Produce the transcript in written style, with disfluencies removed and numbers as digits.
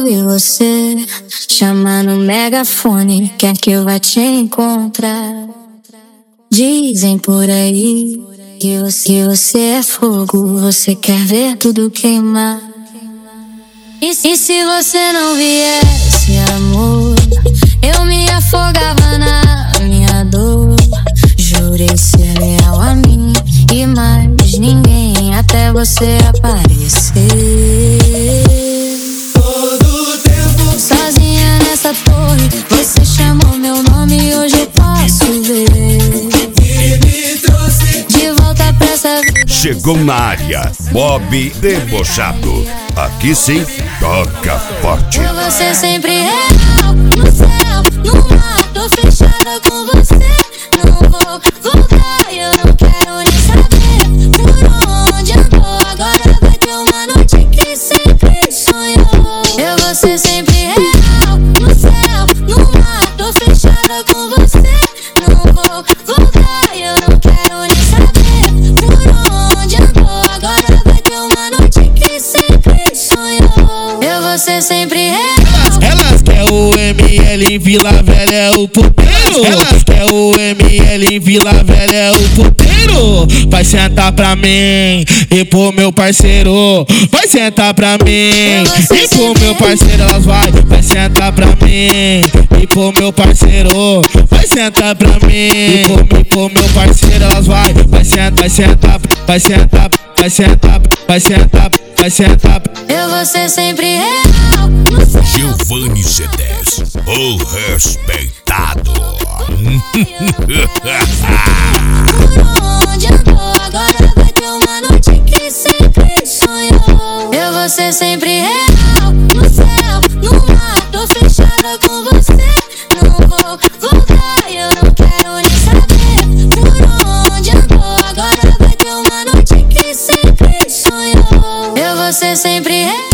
e você chama no megafone, quer que eu vá te encontrar. Dizem por aí que você é fogo, você quer ver tudo queimar. E se você não viesse, amor, eu me afogava na minha dor. Jurei ser leal a mim e mais ninguém, até você aparecer. Todo tempo sozinha nessa torre, você chamou meu nome e hoje eu posso ver. que me trouxe De volta pra essa vida. Chegou na área, Bob Debochado. Aqui sim, toca forte. Por você sempre real, no céu, no mar, tô fechada com você. Não vou voltar, eu não quero nem saber por onde andou. Agora vai ter uma noite que sempre sonhou. Eu vou ser sempre real, no céu, no mar, tô fechada com você. Não vou voltar, eu não quero nem saber por onde andou. Agora vai ter uma noite que sempre sonhou. Eu vou ser sempre real. Elas quer o ML em Vila Velha, é o puteiro. Elas quer o ML em Vila Velha, é o puteiro. Vai sentar pra mim e pro meu parceiro. Vai sentar pra mim e pro meu parceiro. Elas vai sentar pra mim e pro meu parceiro. Vai sentar pra mim e pro meu parceiro. Elas vai sentar, vai sentar, vai sentar, vai sentar, vai sentar, vai sentar. Eu vou ser sempre real, no céu. Giovanni C10, o respeitado. Por onde andou, agora vai ter uma noite que sempre sonhou. Eu vou ser sempre real, no céu, no mar, tô fechada com você. Não vou voltar, eu não quero nem saber por onde andou. Agora vai ter uma noite que sempre sonhou. Eu vou ser sempre real.